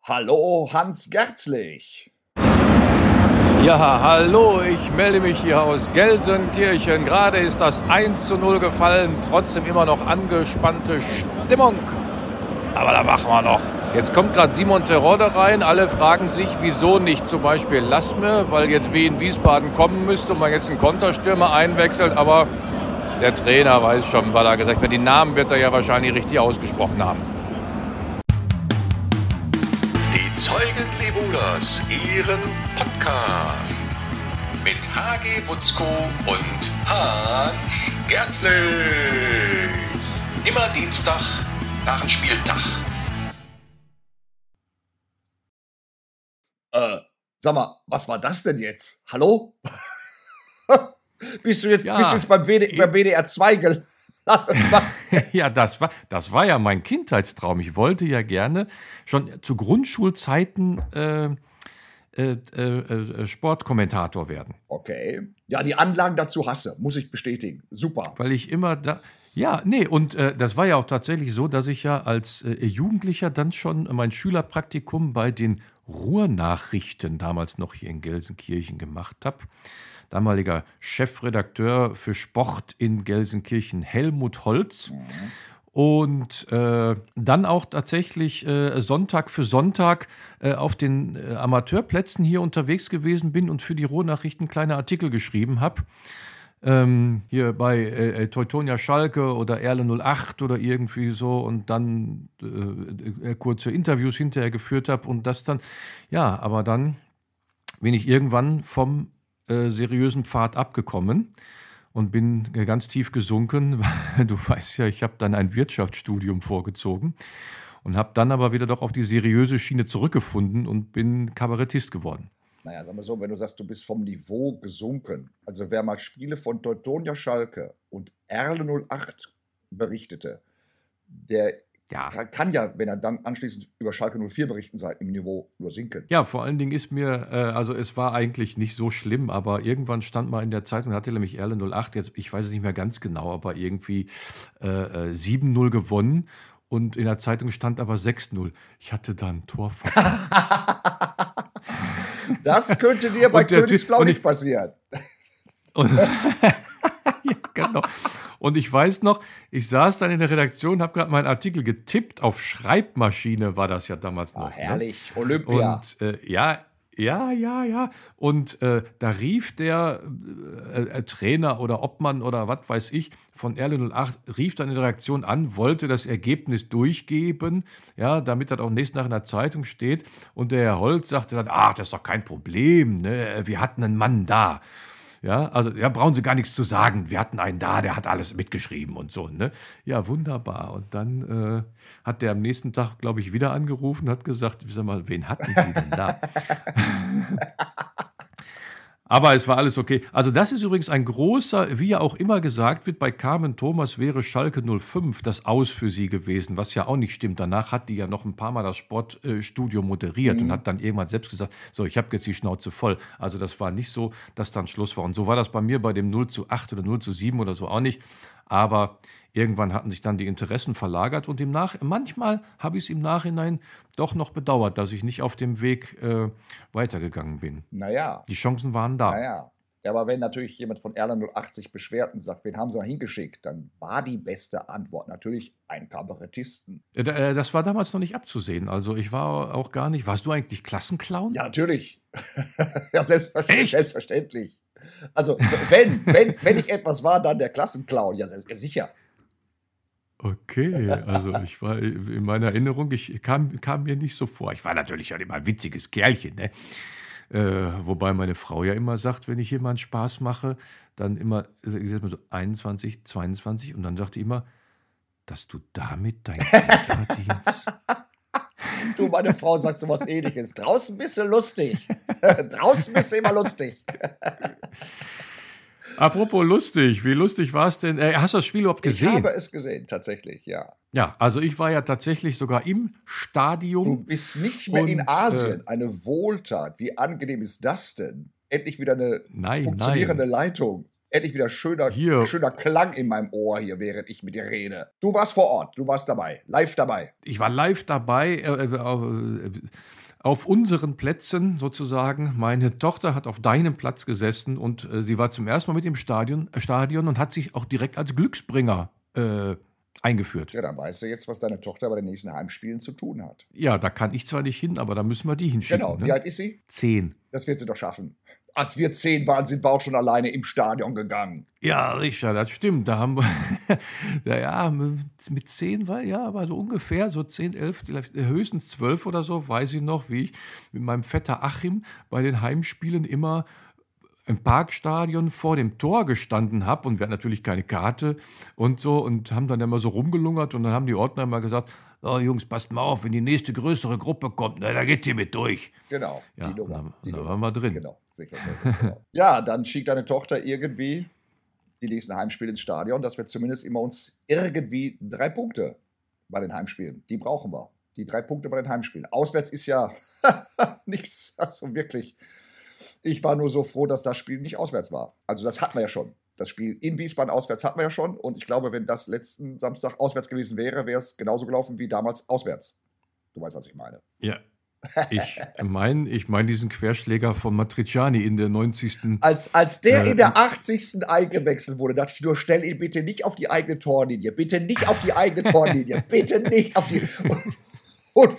Hallo, Hans Gerzlich. Ja, hallo, ich melde mich hier aus Gelsenkirchen. Gerade ist das 1:0 gefallen, trotzdem immer noch angespannte Stimmung. Aber da machen wir noch. Jetzt kommt gerade Simon Terodde rein. Alle fragen sich, wieso nicht zum Beispiel Lassme, weil jetzt Wien Wiesbaden kommen müsste und man jetzt einen Konterstürmer einwechselt. Aber der Trainer weiß schon, weil er gesagt hat, die Namen wird er ja wahrscheinlich richtig ausgesprochen haben. Die Zeugen Lebuders, Ihren Podcast mit HG Butzko und Hans Gerzlich. Immer Dienstag nach dem Spieltag. Sag mal, was war das denn jetzt? Hallo? Bist du jetzt beim WDR 2 gelandet? Ja, das war ja mein Kindheitstraum. Ich wollte ja gerne schon zu Grundschulzeiten Sportkommentator werden. Okay. Ja, die Anlagen dazu hasse, muss ich bestätigen. Super. Weil ich immer da. Ja, nee, und das war ja auch tatsächlich so, dass ich ja als Jugendlicher dann schon mein Schülerpraktikum bei den Ruhrnachrichten damals noch hier in Gelsenkirchen gemacht habe. Damaliger Chefredakteur für Sport in Gelsenkirchen, Helmut Holz. Mhm. Und dann auch tatsächlich Sonntag für Sonntag auf den Amateurplätzen hier unterwegs gewesen bin und für die Ruhrnachrichten kleine Artikel geschrieben habe. Hier bei Teutonia Schalke oder Erle 08 oder irgendwie so und dann kurze Interviews hinterher geführt habe und das dann, ja, aber dann bin ich irgendwann vom seriösen Pfad abgekommen und bin ganz tief gesunken. Du weißt ja, ich habe dann ein Wirtschaftsstudium vorgezogen und habe dann aber wieder doch auf die seriöse Schiene zurückgefunden und bin Kabarettist geworden. Naja, sagen wir so, wenn du sagst, du bist vom Niveau gesunken, also wer mal Spiele von Teutonia Schalke und Erle 08 berichtete, der kann ja, wenn er dann anschließend über Schalke 04 berichten sei, im Niveau nur sinken. Ja, vor allen Dingen ist mir, also es war eigentlich nicht so schlimm, aber irgendwann stand mal in der Zeitung, hatte nämlich Erle 08, jetzt, ich weiß es nicht mehr ganz genau, aber irgendwie 7:0 gewonnen und in der Zeitung stand aber 6:0. Ich hatte da ein Tor verpasst. Das könnte dir bei Königsblau nicht passieren. Ja, genau. Und ich weiß noch, ich saß dann in der Redaktion, habe gerade meinen Artikel getippt, auf Schreibmaschine war das ja damals noch. Herrlich, ne? Olympia. Und ja. Und da rief der Trainer oder Obmann oder was weiß ich von Erle 08, rief dann in der Redaktion an, wollte das Ergebnis durchgeben, ja, damit das auch nächsten Tag in der Zeitung steht. Und der Herr Holz sagte dann, das ist doch kein Problem, ne? Wir hatten einen Mann da. Ja, also da brauchen Sie gar nichts zu sagen. Wir hatten einen da, der hat alles mitgeschrieben und so, ne? Ja, wunderbar. Und dann hat der am nächsten Tag, glaube ich, wieder angerufen und hat gesagt, sag mal, wen hatten Sie denn da? Aber es war alles okay. Also das ist übrigens ein großer, wie ja auch immer gesagt wird, bei Carmen Thomas wäre Schalke 05 das Aus für sie gewesen, was ja auch nicht stimmt. Danach hat die ja noch ein paar Mal das Sportstudio moderiert und hat dann irgendwann selbst gesagt, so, ich habe jetzt die Schnauze voll. Also das war nicht so, dass dann Schluss war. Und so war das bei mir bei dem 0:8 oder 0:7 oder so auch nicht. Aber irgendwann hatten sich dann die Interessen verlagert und manchmal habe ich es im Nachhinein doch noch bedauert, dass ich nicht auf dem Weg weitergegangen bin. Naja. Die Chancen waren da. Naja. Ja, aber wenn natürlich jemand von Erle 08 sich beschwert und sagt, wen haben sie da hingeschickt, dann war die beste Antwort natürlich ein Kabarettisten. Das war damals noch nicht abzusehen. Also ich war auch gar nicht. Warst du eigentlich Klassenclown? Ja, natürlich. Ja, selbstverständlich. Also wenn ich etwas war, dann der Klassenclown. Ja, sicher. Okay, also ich war in meiner Erinnerung, kam mir nicht so vor. Ich war natürlich auch immer ein witziges Kerlchen, ne? Wobei meine Frau ja immer sagt, wenn ich jemanden Spaß mache, dann immer, ich sag mal so 21, 22 und dann sagt die immer, dass du damit dein Geld verdienst. Du, meine Frau sagt sowas Ähnliches. Draußen bist du lustig. Draußen bist du immer lustig. Apropos lustig, wie lustig war es denn? Hast du das Spiel überhaupt gesehen? Ich habe es gesehen, tatsächlich, ja. Ja, also ich war ja tatsächlich sogar im Stadion. Du bist nicht mehr in Asien. Eine Wohltat. Wie angenehm ist das denn? Endlich wieder eine funktionierende Leitung. Endlich wieder schöner Klang in meinem Ohr hier, während ich mit dir rede. Du warst vor Ort, du warst dabei, live dabei. Ich war live dabei, auf unseren Plätzen sozusagen. Meine Tochter hat auf deinem Platz gesessen und sie war zum ersten Mal mit im Stadion und hat sich auch direkt als Glücksbringer eingeführt. Ja, dann weißt du jetzt, was deine Tochter bei den nächsten Heimspielen zu tun hat. Ja, da kann ich zwar nicht hin, aber da müssen wir die hinschicken. Genau, ne? Wie alt ist sie? 10. Das wird sie doch schaffen. Als wir 10 waren, sind wir auch schon alleine im Stadion gegangen. Ja, Richard, das stimmt. Da haben wir, mit 10 war so ungefähr, so 10, 11, höchstens 12 oder so, weiß ich noch, wie ich mit meinem Vetter Achim bei den Heimspielen immer im Parkstadion vor dem Tor gestanden habe und wir hatten natürlich keine Karte und so und haben dann immer so rumgelungert und dann haben die Ordner immer gesagt, oh Jungs, passt mal auf, wenn die nächste größere Gruppe kommt, da geht ihr mit durch. Genau, ja, die Nummer. Da waren wir drin. Genau, sicher. Genau. Ja, dann schickt deine Tochter irgendwie die nächsten Heimspiele ins Stadion, dass wir zumindest immer uns irgendwie 3 Punkte bei den Heimspielen, die brauchen wir. Die 3 Punkte bei den Heimspielen. Auswärts ist ja nichts, also wirklich. Ich war nur so froh, dass das Spiel nicht auswärts war. Also das hatten wir ja schon. Das Spiel in Wiesbaden auswärts hatten wir ja schon. Und ich glaube, wenn das letzten Samstag auswärts gewesen wäre, wäre es genauso gelaufen wie damals auswärts. Du weißt, was ich meine. Ja. Ich meine diesen Querschläger von Matriciani in der 90. Als der in der 80. eingewechselt wurde, dachte ich nur, stell ihn bitte nicht auf die eigene Torlinie. Bitte nicht auf die eigene Torlinie. Bitte nicht auf die... Und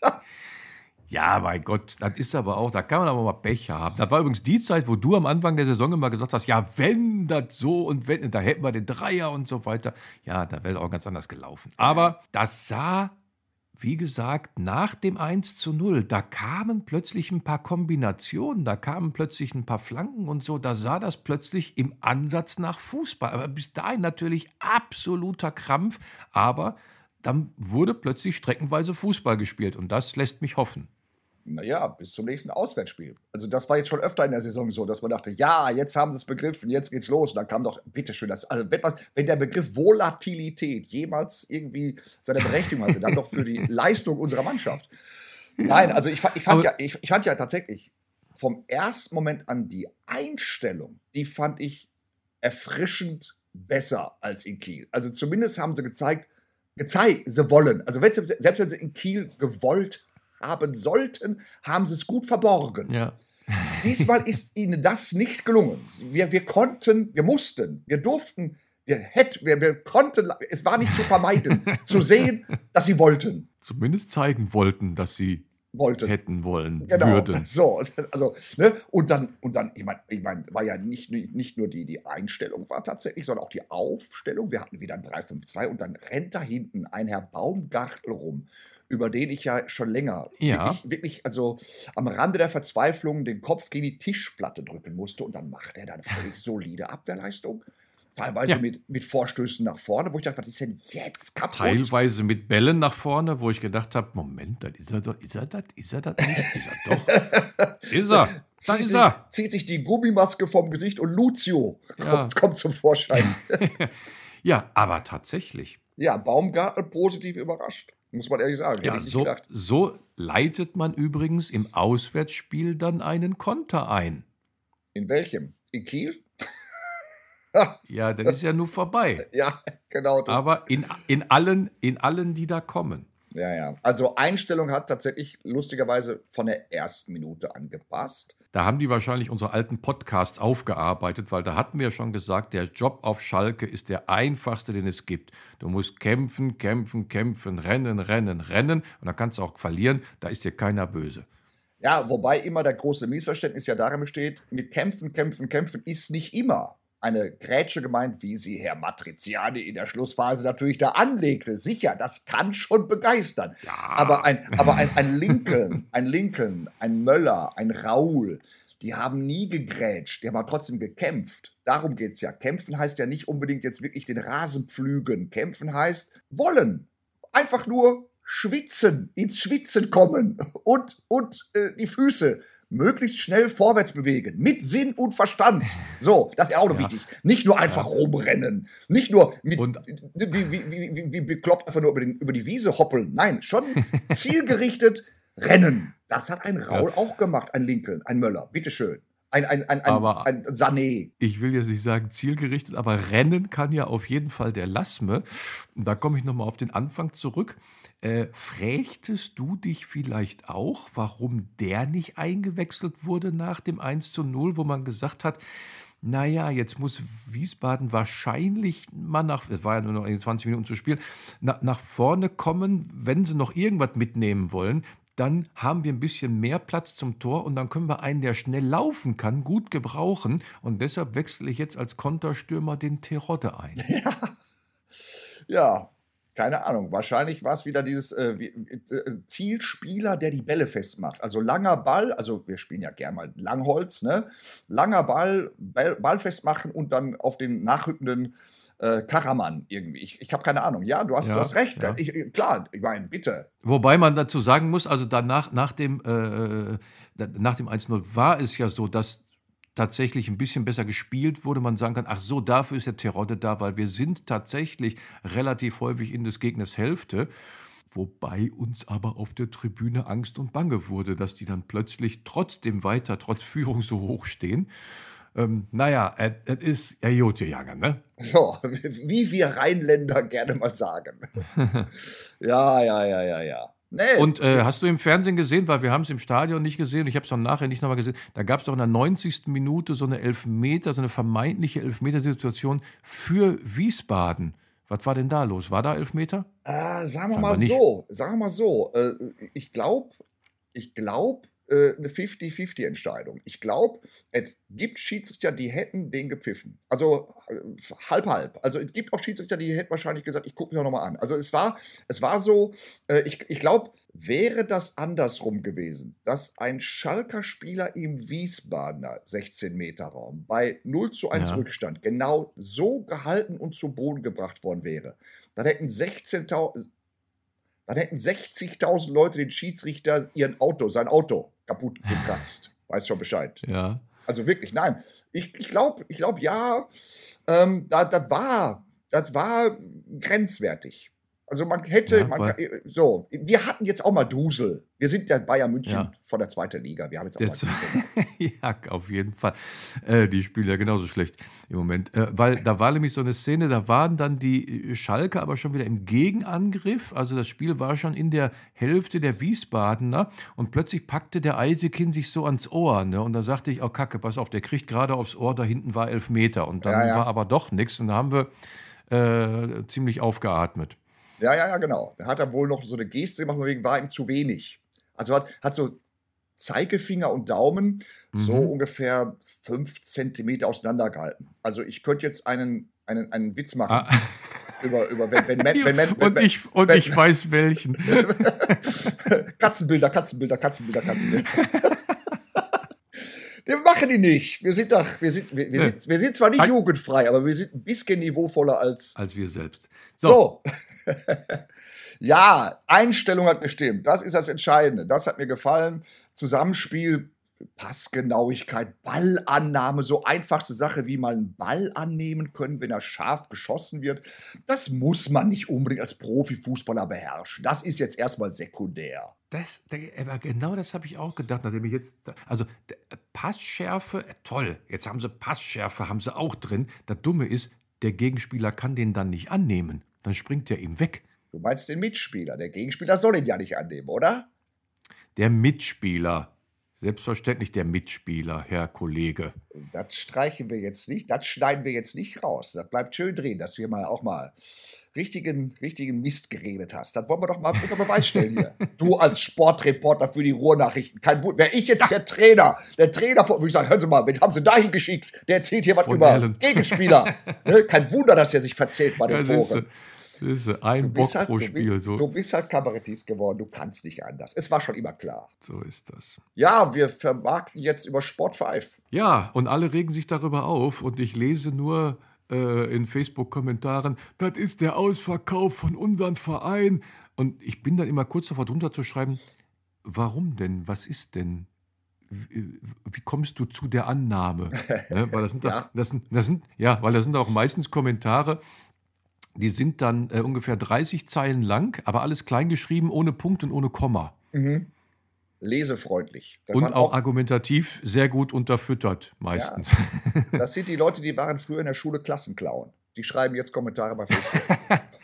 ja, mein Gott, das ist aber auch, da kann man aber mal Pech haben. Das war übrigens die Zeit, wo du am Anfang der Saison immer gesagt hast, ja, wenn das so und wenn, da hätten wir den Dreier und so weiter. Ja, da wäre es auch ganz anders gelaufen. Aber das sah, wie gesagt, nach dem 1:0, da kamen plötzlich ein paar Kombinationen, da kamen plötzlich ein paar Flanken und so, da sah das plötzlich im Ansatz nach Fußball. Aber bis dahin natürlich absoluter Krampf, aber dann wurde plötzlich streckenweise Fußball gespielt und das lässt mich hoffen. Naja, bis zum nächsten Auswärtsspiel. Also das war jetzt schon öfter in der Saison so, dass man dachte, ja, jetzt haben sie es begriffen, jetzt geht's los. Und dann kam doch, bitteschön, wenn der Begriff Volatilität jemals irgendwie seine Berechtigung hatte, dann doch für die Leistung unserer Mannschaft. Nein, also ich fand ja tatsächlich vom ersten Moment an die Einstellung, die fand ich erfrischend besser als in Kiel. Also zumindest haben sie gezeigt, sie wollen. Also selbst wenn sie in Kiel gewollt haben sollten, haben sie es gut verborgen. Ja. Diesmal ist ihnen das nicht gelungen. Wir konnten, wir mussten, wir durften, wir konnten, es war nicht zu vermeiden, zu sehen, dass sie wollten. Zumindest zeigen wollten, dass sie hätten wollen, genau, würden. So, also, ne? Und dann, ich meine, war ja nicht nur die Einstellung war tatsächlich, sondern auch die Aufstellung. Wir hatten wieder ein 3-5-2 und dann rennt da hinten ein Herr Baumgartel rum, über den ich ja schon länger wirklich, also am Rande der Verzweiflung den Kopf gegen die Tischplatte drücken musste und dann macht er da eine völlig solide Abwehrleistung. Teilweise mit Vorstößen nach vorne, wo ich dachte, was ist denn jetzt kaputt? Teilweise mit Bällen nach vorne, wo ich gedacht habe, Moment, das ist er doch, ist er das nicht? Ist er doch. Ist er. Da ist er. Zieht sich die Gummimaske vom Gesicht und Lucio kommt zum Vorschein. Ja, aber tatsächlich. Ja, Baumgartel positiv überrascht, muss man ehrlich sagen. Ja, so leitet man übrigens im Auswärtsspiel dann einen Konter ein. In welchem? In Kiel? Ja, dann ist ja nur vorbei. Ja, genau. Aber in allen, die da kommen. Ja. Also Einstellung hat tatsächlich lustigerweise von der ersten Minute angepasst. Da haben die wahrscheinlich unsere alten Podcasts aufgearbeitet, weil da hatten wir ja schon gesagt, der Job auf Schalke ist der einfachste, den es gibt. Du musst kämpfen, rennen und dann kannst du auch verlieren, da ist dir keiner böse. Ja, wobei immer der große Missverständnis ja darin besteht, mit kämpfen ist nicht immer eine Grätsche gemeint, wie sie Herr Matriciani in der Schlussphase natürlich da anlegte. Sicher, das kann schon begeistern. Ja. Aber ein Lincoln, ein Möller, ein Raul, die haben nie gegrätscht, die haben aber trotzdem gekämpft. Darum geht's ja. Kämpfen heißt ja nicht unbedingt jetzt wirklich den Rasen pflügen. Kämpfen heißt wollen. Einfach nur schwitzen, ins Schwitzen kommen und die Füße möglichst schnell vorwärts bewegen, mit Sinn und Verstand. So, das ist auch noch wichtig. Nicht nur einfach rumrennen, nicht nur wie bekloppt einfach nur über die Wiese hoppeln. Nein, schon zielgerichtet rennen. Das hat ein Raul auch gemacht, ein Lincoln, ein Möller. Bitteschön. ein Sané. Ich will jetzt nicht sagen zielgerichtet, aber rennen kann ja auf jeden Fall der Lassme. Und da komme ich nochmal auf den Anfang zurück. Frächtest du dich vielleicht auch, warum der nicht eingewechselt wurde nach dem 1:0, wo man gesagt hat, naja, jetzt muss Wiesbaden wahrscheinlich mal es war ja nur noch 20 Minuten zu spielen, nach vorne kommen, wenn sie noch irgendwas mitnehmen wollen. Dann haben wir ein bisschen mehr Platz zum Tor und dann können wir einen, der schnell laufen kann, gut gebrauchen. Und deshalb wechsle ich jetzt als Konterstürmer den Terodde ein. Ja, keine Ahnung. Wahrscheinlich war es wieder dieses Zielspieler, der die Bälle festmacht. Also langer Ball, also wir spielen ja gerne mal Langholz, ne? Langer Ball festmachen und dann auf den nachrückenden Karaman irgendwie. Ich habe keine Ahnung. Ja, du hast recht. Ja. Klar, ich meine, bitte. Wobei man dazu sagen muss, also danach, nach dem 1:0 war es ja so, dass tatsächlich ein bisschen besser gespielt wurde. Man sagen kann, ach so, dafür ist der Terodde da, weil wir sind tatsächlich relativ häufig in des Gegners Hälfte. Wobei uns aber auf der Tribüne Angst und Bange wurde, dass die dann plötzlich trotzdem weiter, trotz Führung so hoch stehen. Naja, es ist ja gut gegangen, ne? So, wie wir Rheinländer gerne mal sagen. Ja. Nee. Und hast du im Fernsehen gesehen, weil wir haben es im Stadion nicht gesehen, ich habe es dann nachher nicht nochmal gesehen, da gab es doch in der 90. Minute so eine Elfmeter, so eine vermeintliche Elfmetersituation für Wiesbaden. Was war denn da los? War da Elfmeter? Sagen wir mal so. Ich glaube, eine 50-50-Entscheidung. Ich glaube, es gibt Schiedsrichter, die hätten den gepfiffen. Also halb. Also es gibt auch Schiedsrichter, die hätten wahrscheinlich gesagt, ich gucke mir noch mal an. Also es war so, ich glaube, wäre das andersrum gewesen, dass ein Schalker Spieler im Wiesbadener 16-Meter-Raum bei 0:1 Rückstand genau so gehalten und zu Boden gebracht worden wäre, dann hätten 60.000 Leute den Schiedsrichter sein Auto kaputt gekratzt. Weiß schon Bescheid. Ja. Also wirklich, nein. Ich glaube, ja, das war grenzwertig. Also man hätte, wir hatten jetzt auch mal Dusel. Wir sind ja Bayern München von der 2. Liga. Wir haben jetzt auch mal Dusel. Ja, auf jeden Fall. Die spielen ja genauso schlecht im Moment. Weil da war nämlich so eine Szene, da waren dann die Schalker aber schon wieder im Gegenangriff. Also das Spiel war schon in der Hälfte der Wiesbadener und plötzlich packte der Eisekin sich so ans Ohr. Ne? Und da sagte ich, oh Kacke, pass auf, der kriegt gerade aufs Ohr, da hinten war Elfmeter. Und dann war aber doch nichts und da haben wir ziemlich aufgeatmet. Ja, genau. Da hat er wohl noch so eine Geste gemacht, wegen war ihm zu wenig. Also hat so Zeigefinger und Daumen so ungefähr 5 Zentimeter auseinandergehalten. Also ich könnte jetzt einen Witz machen. Über wenn ich weiß welchen. Katzenbilder. Wir machen die nicht. Wir sind zwar nicht jugendfrei, aber wir sind ein bisschen niveauvoller als wir selbst. So. Ja, Einstellung hat gestimmt. Das ist das Entscheidende. Das hat mir gefallen. Zusammenspiel, Passgenauigkeit, Ballannahme, so einfachste Sache, wie mal einen Ball annehmen können, wenn er scharf geschossen wird. Das muss man nicht unbedingt als Profifußballer beherrschen. Das ist jetzt erstmal sekundär. Aber genau das habe ich auch gedacht, nachdem ich jetzt, also Passschärfe, toll, jetzt haben sie Passschärfe, haben sie auch drin. Das Dumme ist, der Gegenspieler kann den dann nicht annehmen. Dann springt er ihm weg. Du meinst den Mitspieler. Der Gegenspieler soll ihn ja nicht annehmen, oder? Der Mitspieler. Selbstverständlich der Mitspieler, Herr Kollege. Das streichen wir jetzt nicht, das schneiden wir jetzt nicht raus. Das bleibt schön drin, dass du hier auch mal richtigen Mist geredet hast. Das wollen wir doch mal unter Beweis stellen hier. Du als Sportreporter für die Ruhrnachrichten. Kein Wunder. Wäre ich jetzt der Trainer würde ich sagen, hören Sie mal, wen haben Sie da hingeschickt? Der erzählt hier was über Gegenspieler. Kein Wunder, dass er sich verzählt bei den Toren. Das ist ein Bock pro Spiel. Du bist halt Kabarettist geworden, du kannst nicht anders. Es war schon immer klar. So ist das. Ja, wir vermarkten jetzt über Sport 5. Ja, und alle regen sich darüber auf und ich lese nur in Facebook-Kommentaren, das ist der Ausverkauf von unserem Verein. Und ich bin dann immer kurz davor drunter zu schreiben, warum denn? Was ist denn? Wie kommst du zu der Annahme? Ne? Weil das sind auch meistens Kommentare, die sind dann ungefähr 30 Zeilen lang, aber alles klein geschrieben, ohne Punkt und ohne Komma. Mhm. lesefreundlich. Und auch argumentativ sehr gut unterfüttert, meistens. Ja, das sind die Leute, die waren früher in der Schule Klassenclown. Die schreiben jetzt Kommentare bei Facebook.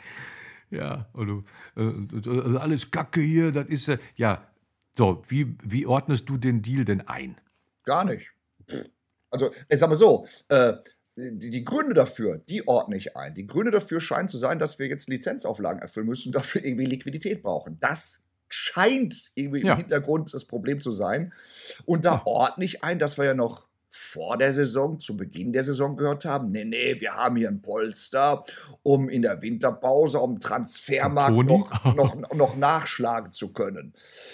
Ja, also alles Kacke hier, das ist ja. So, wie ordnest du den Deal denn ein? Gar nicht. Also, ich sag mal so, die Gründe dafür, die ordne ich ein. Die Gründe dafür scheinen zu sein, dass wir jetzt Lizenzauflagen erfüllen müssen und dafür irgendwie Liquidität brauchen. Das scheint irgendwie im Hintergrund das Problem zu sein. Und da ordne ich ein, dass wir ja noch vor der Saison, zu Beginn der Saison gehört haben, nee, wir haben hier ein Polster, um in der Winterpause am Transfermarkt noch nachschlagen zu können.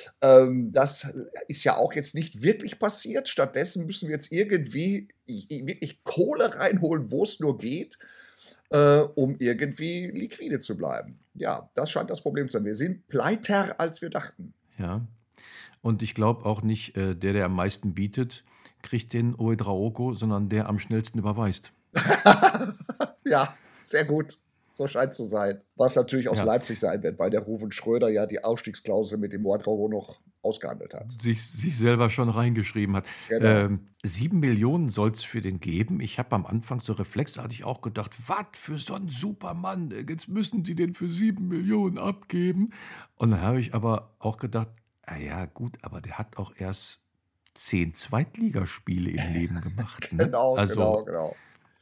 Das ist ja auch jetzt nicht wirklich passiert. Stattdessen müssen wir jetzt irgendwie wirklich Kohle reinholen, wo es nur geht, um irgendwie liquide zu bleiben. Ja, das scheint das Problem zu sein. Wir sind pleiter, als wir dachten. Ja, und ich glaube auch nicht, der am meisten bietet, kriegt den Ouedraogo, sondern der am schnellsten überweist. Ja, sehr gut. So scheint zu sein. Was natürlich aus Leipzig sein wird, weil der Ruven Schröder ja die Ausstiegsklausel mit dem Ouedraogo noch ausgehandelt hat. Sich selber schon reingeschrieben hat. Genau. 7 Millionen soll es für den geben. Ich habe am Anfang so reflexartig auch gedacht, was für so ein Supermann, jetzt müssen die den für 7 Millionen abgeben. Und dann habe ich aber auch gedacht, ja gut, aber der hat auch erst 10 Zweitligaspiele im Leben gemacht. Ne? Genau.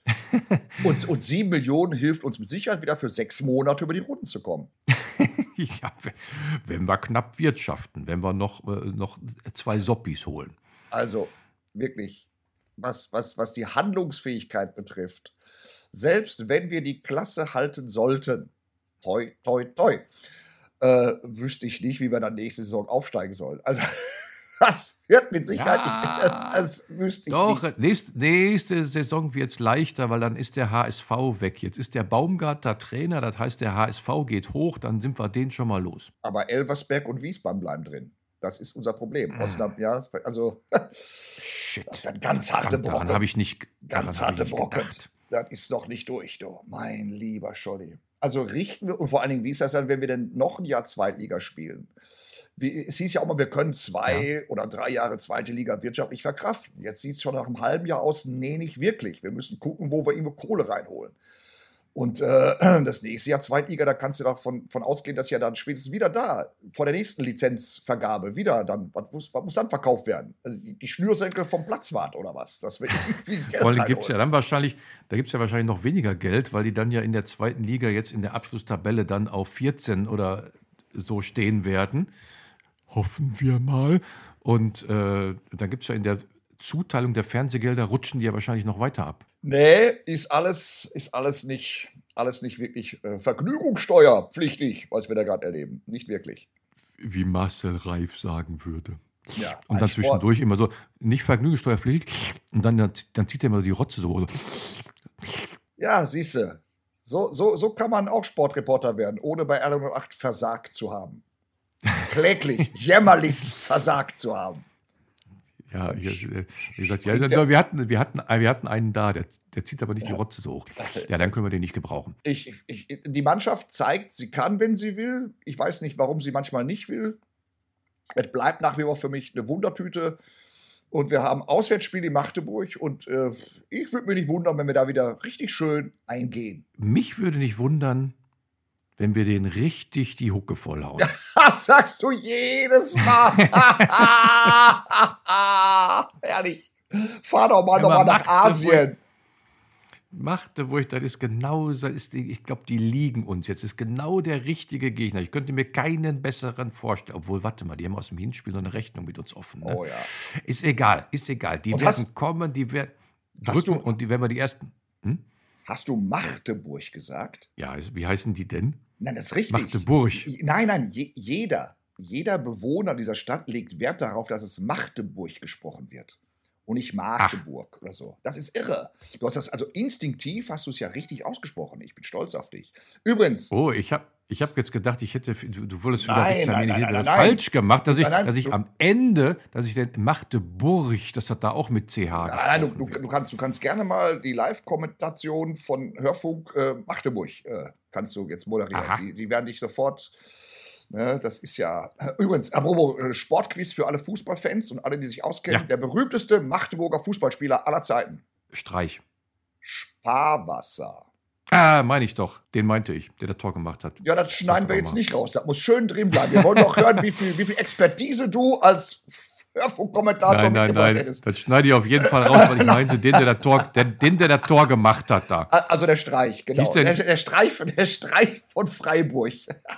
Und 7 Millionen hilft uns mit Sicherheit wieder für 6 Monate über die Runden zu kommen. Ja, wenn wir knapp wirtschaften, wenn wir noch 2 Soppis holen. Also wirklich, was die Handlungsfähigkeit betrifft, selbst wenn wir die Klasse halten sollten, toi, toi, toi, wüsste ich nicht, wie wir dann nächste Saison aufsteigen sollen. Also das wird mit Sicherheit das wüsste ich doch, nicht. Doch, nächste Saison wird es leichter, weil dann ist der HSV weg. Jetzt ist der Baumgartner Trainer, das heißt, der HSV geht hoch, dann sind wir den schon mal los. Aber Elversberg und Wiesbaden bleiben drin. Das ist unser Problem. Ja, also, Shit. Das werden ganz harte Brocken. Daran habe ich nicht Ganz harte Brocken. gedacht. Das ist noch nicht durch, du. Mein lieber Scholli. Also richten wir, und vor allen Dingen, wie ist das dann, wenn wir denn noch ein Jahr Zweitliga spielen? Es hieß ja auch mal, wir können 2 oder 3 Jahre zweite Liga wirtschaftlich verkraften. Jetzt sieht es schon nach einem halben Jahr aus, nee, nicht wirklich. Wir müssen gucken, wo wir irgendwo Kohle reinholen. Und das nächste Jahr Zweitliga, da kannst du davon ausgehen, dass ja dann spätestens wieder da, vor der nächsten Lizenzvergabe, wieder dann, was muss dann verkauft werden? Also die Schnürsenkel vom Platzwart oder was? Das wird irgendwie Geld Vor allem reinholen. gibt es ja dann wahrscheinlich noch weniger Geld, weil die dann ja in der zweiten Liga jetzt in der Abschlusstabelle dann auf 14 oder so stehen werden. Hoffen wir mal. Und dann gibt es ja in der Zuteilung der Fernsehgelder, rutschen die ja wahrscheinlich noch weiter ab. Nee, ist alles nicht wirklich vergnügungssteuerpflichtig, was wir da gerade erleben. Nicht wirklich. Wie Marcel Reif sagen würde. Ja, und dann zwischendurch immer so, nicht vergnügungssteuerpflichtig, und dann zieht er immer die Rotze so. Ja, siehst du. So kann man auch Sportreporter werden, ohne bei RTL 8 versagt zu haben. Kläglich, jämmerlich versagt zu haben. Ja, wie gesagt, wir hatten einen da, der zieht aber nicht die Rotze so hoch. Ja, dann können wir den nicht gebrauchen. Die Mannschaft zeigt, sie kann, wenn sie will. Ich weiß nicht, warum sie manchmal nicht will. Es bleibt nach wie vor für mich eine Wundertüte. Und wir haben Auswärtsspiel in Magdeburg. Und ich würde mich nicht wundern, wenn wir da wieder richtig schön eingehen. Mich würde nicht wundern, wenn wir den richtig die Hucke vollhauen. Das sagst du jedes Mal. Herrlich. Fahr doch mal nach Asien. Magdeburg, das ist genau, ich glaube, die liegen uns jetzt. Das ist genau der richtige Gegner. Ich könnte mir keinen besseren vorstellen. Obwohl, warte mal, die haben aus dem Hinspiel noch eine Rechnung mit uns offen. Ne? Oh ja. Ist egal. Die werden kommen, die werden drücken und wenn wir die ersten... Hast du Magdeburg gesagt? Ja, wie heißen die denn? Nein, das ist richtig. Magdeburg. Nein, jeder Bewohner dieser Stadt legt Wert darauf, dass es Magdeburg gesprochen wird. Und nicht Magdeburg oder so. Das ist irre. Du hast das, also instinktiv hast du es ja richtig ausgesprochen. Ich bin stolz auf dich. Übrigens. Oh, ich hab jetzt gedacht, du wolltest vielleicht falsch gemacht, dass ich am Ende, dass ich den Magdeburg, das hat da auch mit CH Nein, du kannst gerne mal die Live-Kommentation von Hörfunk Magdeburg kannst du jetzt moderieren. Die werden dich sofort Ne, das ist ja, übrigens, apropos Sportquiz für alle Fußballfans und alle, die sich auskennen, der berühmteste Magdeburger Fußballspieler aller Zeiten. Streich. Sparwasser. Meine ich doch. Den meinte ich, der das Tor gemacht hat. Ja, das schneiden wir jetzt nicht raus. Das muss schön drin bleiben. Wir wollen doch hören, wie viel Expertise du als Hörfunkkommentator mitgebracht hättest. Das schneide ich auf jeden Fall raus, weil ich meinte, den, der das Tor gemacht hat da. Also der Streich, genau. Der Streich von Freiburg.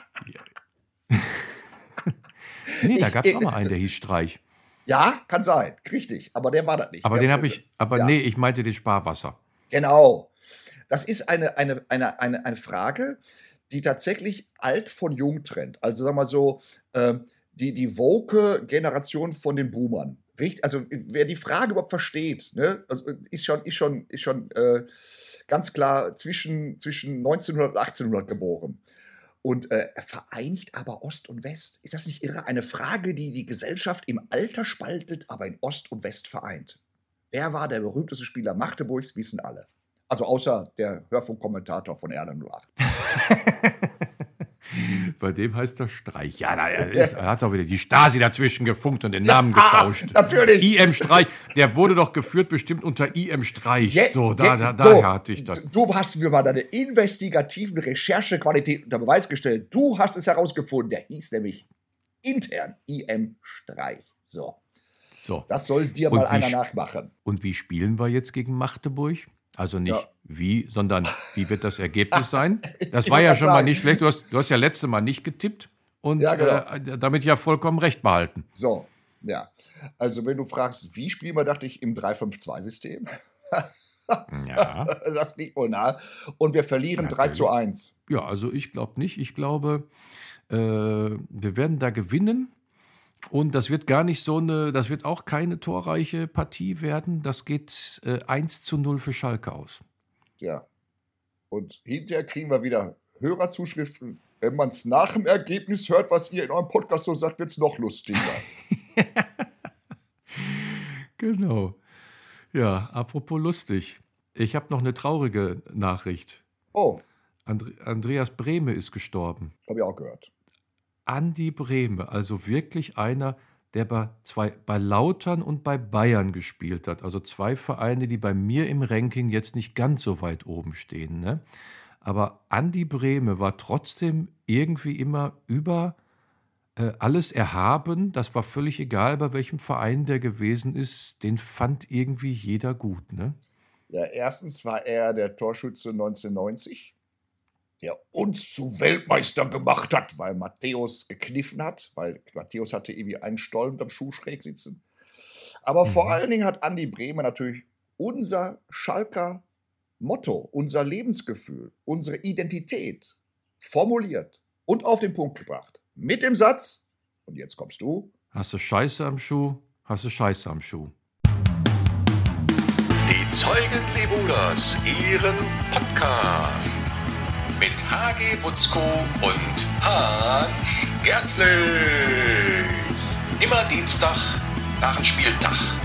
Nee, da gab es auch mal einen, der hieß Streich. Ja, kann sein, richtig. Aber der war das nicht. Aber ich meinte den Sparwasser. Genau. Das ist eine Frage, die tatsächlich alt von jung trennt. Also sagen wir mal so, die woke Generation von den Boomern. Also wer die Frage überhaupt versteht, ne, also ist schon ganz klar zwischen 1900 und 1800 geboren. Und vereinigt aber Ost und West. Ist das nicht irre? Eine Frage, die die Gesellschaft im Alter spaltet, aber in Ost und West vereint. Wer war der berühmteste Spieler Magdeburgs? Wissen alle. Also außer der Hörfunkkommentator von RTL 08. Bei dem heißt er Streich. Ja, er hat doch wieder die Stasi dazwischen gefunkt und den Namen getauscht. Natürlich. IM Streich, der wurde doch geführt bestimmt unter IM Streich. Daher hatte ich das. Du hast mir mal deine investigativen Recherchequalität unter Beweis gestellt. Du hast es herausgefunden. Der hieß nämlich intern IM Streich. So. Das soll dir mal einer nachmachen. Und wie spielen wir jetzt gegen Magdeburg? Also nicht wie, sondern wie wird das Ergebnis sein? Das war ja schon mal nicht schlecht. Du hast ja letztes Mal nicht getippt und damit ja vollkommen recht behalten. So, ja. Also wenn du fragst, wie spielen wir, dachte ich, im 3-5-2-System. Ja. Das liegt wohl nahe. Und wir verlieren 3-1. Ja, also ich glaube nicht. Ich glaube, wir werden da gewinnen. Und das wird das wird auch keine torreiche Partie werden. Das geht 1-0 für Schalke aus. Ja. Und hinterher kriegen wir wieder Hörerzuschriften. Wenn man es nach dem Ergebnis hört, was ihr in eurem Podcast so sagt, wird es noch lustiger. Genau. Ja, apropos lustig. Ich habe noch eine traurige Nachricht. Oh. Andreas Brehme ist gestorben. Habe ich auch gehört. Andi Brehme, also wirklich einer, der bei Lautern und bei Bayern gespielt hat. Also 2 Vereine, die bei mir im Ranking jetzt nicht ganz so weit oben stehen. Ne? Aber Andi Brehme war trotzdem irgendwie immer über alles erhaben. Das war völlig egal, bei welchem Verein der gewesen ist. Den fand irgendwie jeder gut. Ne? Ja, erstens war er der Torschütze 1990. Der uns zu Weltmeister gemacht hat, weil Matthäus gekniffen hat, weil Matthäus hatte irgendwie einen Stollen am Schuh schräg sitzen. Aber vor allen Dingen hat Andi Brehme natürlich unser Schalker Motto, unser Lebensgefühl, unsere Identität formuliert und auf den Punkt gebracht. Mit dem Satz, und jetzt kommst du. Hast du Scheiße am Schuh, hast du Scheiße am Schuh. Die Zeugen Lebuders, Ihren Podcast. Mit HG Butzko und Hans Gärtlich. Immer Dienstag nach dem Spieltag.